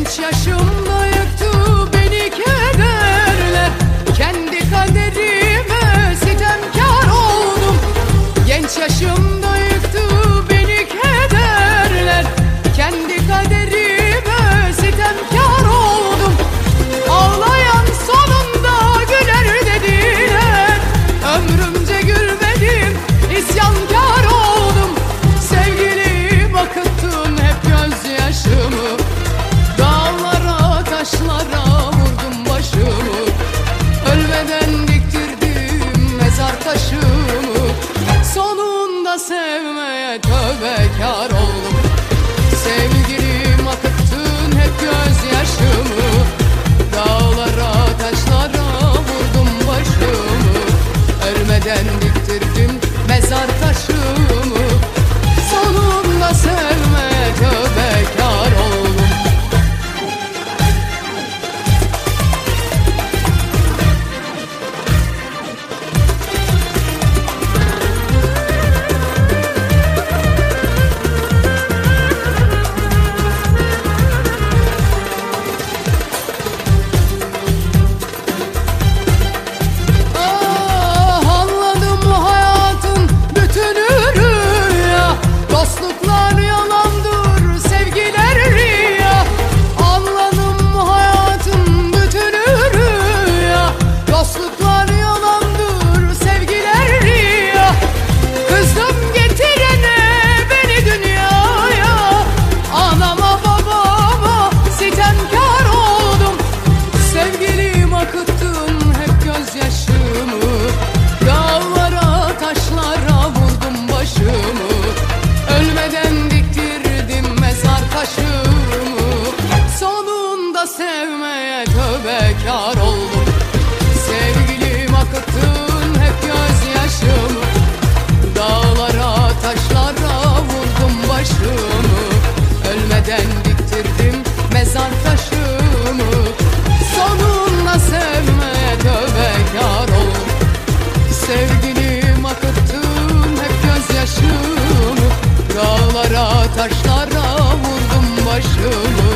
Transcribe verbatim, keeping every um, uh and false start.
Genç yaşımda yıktı beni kederler, kendi kaderime sitemkar oldum. Genç yaşımda yıktı beni kederler, kendi kaderime sitemkar oldum. Ağlayan sonunda güler dediler, ömrümce gülmedim, isyankar oldum. Sevgilim akıttın hep gözyaşımı, dağlara taşlara vurdum başımı. Ölmeden diktirdim mezar taşımı, sonunda sevmeye tövbekar oldum. Sevgilim akıttın hep gözyaşımı, dağlara taşlara vurdum başımı. Ölmeden diktirdim mezar taşımı, sonunda sevmeye tövbekar oldum. Dostluklar yalandır, sevgiler riya. Anladım hayatın bütünü rüya. Dostluklar yalandır, sevgiler riya. Kızdım getirene beni dünyaya, anama babama sitemkar oldum. Sevgilim akıttım hep gözyaşımı, dağlara taşlara vurdum başımı. Ölmeden diktirdim mezar taşımı, sonunda sevmeye tövbekar oldum. Sevgilim akıttın hep gözyaşımı, dağlara taşlara vurdum başımı. Ölmeden diktirdim mezar taşımı, sonunda sevmeye tövbekar oldum. Sevgilim akıttın hep gözyaşımı, dağlara taşlara vurdum başımı.